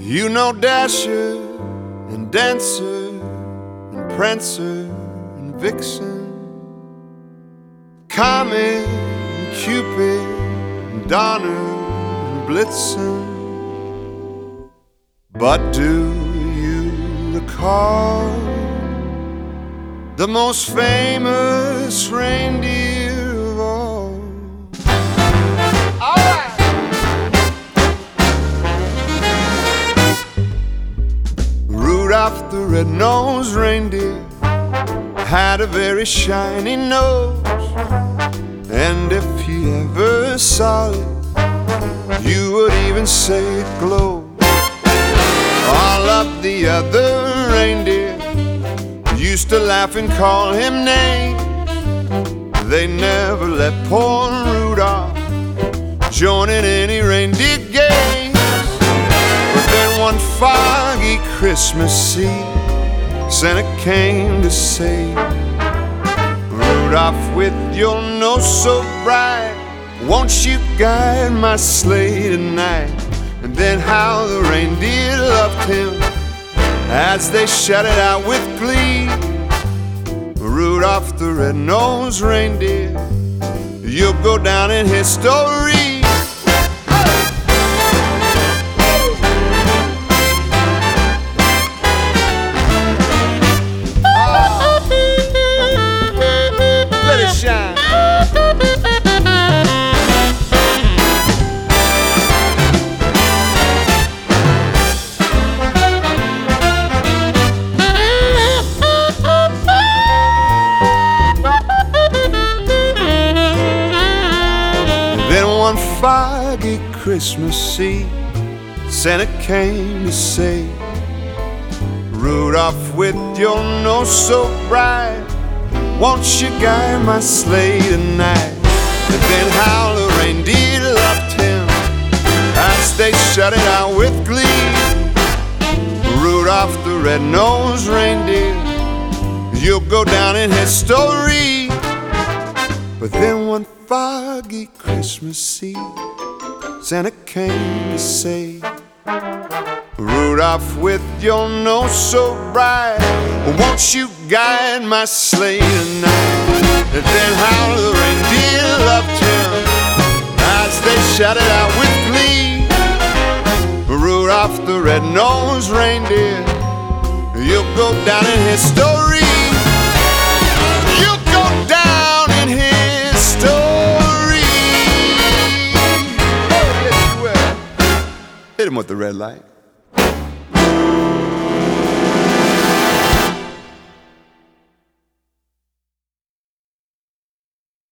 You know Dasher and Dancer and Prancer and Vixen, Comet and Cupid and Donner and Blitzen. But do you recall the most famous reindeer of all? Rudolph the red-nosed reindeer had a very shiny nose, and if you ever saw it, you would even say it glowed. All of the other reindeer used to laugh and call him names. They never let poor Rudolph join in any reindeer games. But then one foggy Christmas Eve, Santa came to say, Rudolph, with your nose so bright, won't you guide my sleigh tonight? And then how the reindeer loved him as they shouted out with glee, Rudolph the red-nosed reindeer, you'll go down in history. Let it shine. Then one foggy Christmas Eve, Santa came to say, Rudolph, with your nose so bright, won't you guide my sleigh tonight? And then how the reindeer loved him as they shouted out with glee, Rudolph the red-nosed reindeer, you'll go down in history. But then one foggy Christmas Eve, Santa came to say, Rudolph, with your nose so bright, won't you guide my sleigh tonight? And then how the reindeer loved him as they shouted out with glee, Rudolph the red-nosed reindeer, you'll go down in history. You'll go down in history. Oh, yes, you will. Hit him with the red light.